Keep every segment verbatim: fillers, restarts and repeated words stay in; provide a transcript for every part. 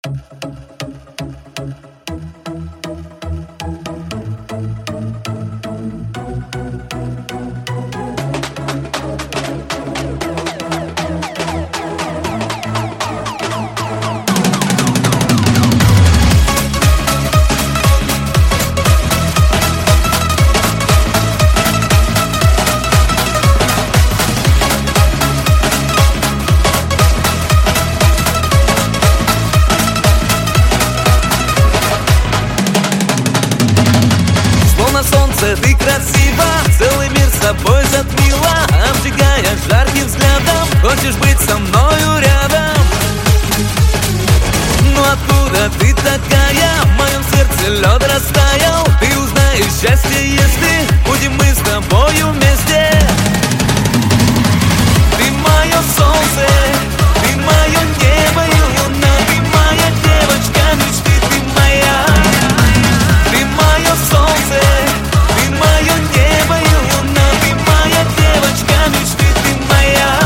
Солнце, ты красива, целый мир с собой затмила, обжигая жарким взглядом. Хочешь быть со мною рядом? Ну откуда ты такая? В моем сердце лед растаял. Ты узнаешь счастье, если будем мы с тобою вместе. Ты мое солнце, ты мое небо и луна, ты моя девочка мечты, ты моя. Ты мое солнце, ты мое небо и луна, ты моя девочка мечты, ты моя.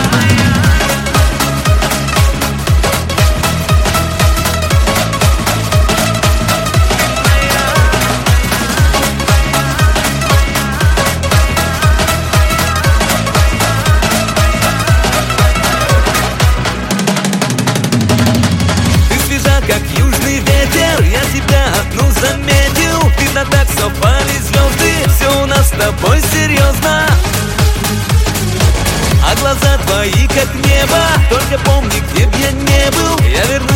Ты свежа, как южный ветер, я тебя одну заметил. Видно, так совпали звезды, все у нас с тобой серьезно. А глаза твои, как небо, только помни, где б я не был, я вернусь.